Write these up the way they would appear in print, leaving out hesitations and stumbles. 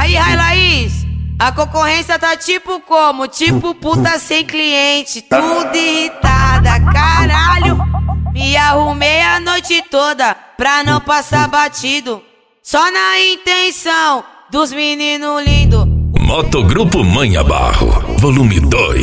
Aí, Laís, a concorrência tá tipo como? Tipo puta sem cliente, tudo irritada, caralho. Me arrumei a noite toda pra não passar batido, só na intenção dos meninos lindos. Motogrupo Manha Barro, volume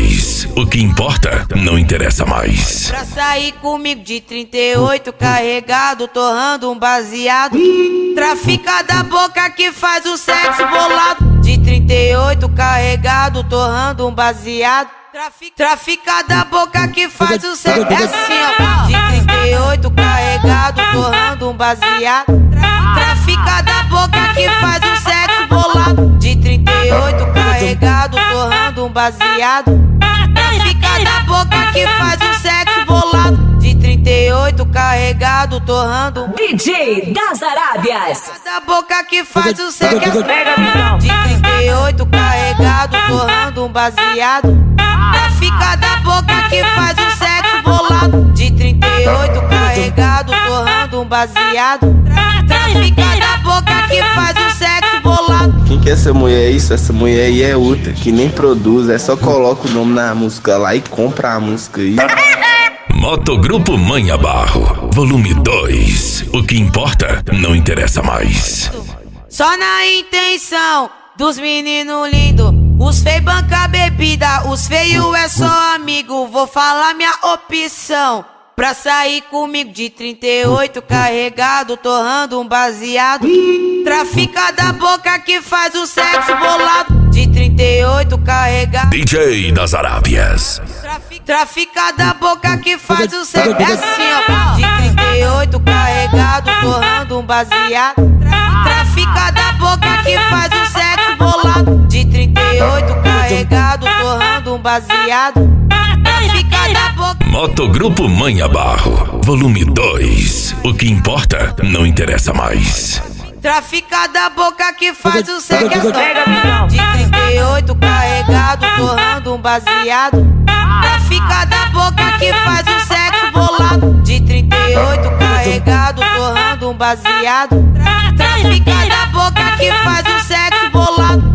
2. O que importa não interessa mais. Pra sair comigo de 38 carregado, torrando um baseado. Trafica da boca que faz o sexo bolado. De 38 carregado, torrando um baseado. Trafica da boca que faz o sexo. É assim, ó. De 38 carregado, torrando um baseado. Trafica da boca que faz o sexo bolado. De 38 carregado, torrando um baseado. Trafica da boca que faz o sexo bolado. De 38 carregado, torrando um DJ das Arábias. da boca que faz o sexo. De 38 carregado, torrando um baseado. Trafica da boca que faz o sexo bolado. De 38 carregado, torrando um baseado. Trafica da boca que faz o sexo bolado. Quem que é essa mulher é isso? Essa mulher aí é outra, que nem produz, é só coloca o nome na música lá e compra a música aí. Motogrupo Manha Barro, volume 2. O que importa não interessa mais. Só na intenção dos meninos lindos. Os feios banca bebida, os feios é só amigo. Vou falar minha opção. Pra sair comigo de 38 carregado, torrando um baseado. Trafica da boca que faz o sexo bolado. De 38 carregado. DJ das Arábias. Trafica da boca que faz o sexo. É assim, ó. De 38 carregado, torrando um baseado. Trafica da boca que faz o sexo bolado. De 38 carregado, torrando um baseado. Trafica da boca. Motogrupo Manha Barro, volume 2. O que importa não interessa mais. Trafica da boca que faz o sexo. De 38 carregado, torrando um baseado. Trafica da boca que faz o sexo bolado. De 38 carregado, torrando um baseado. Trafica da boca que faz o sexo bolado.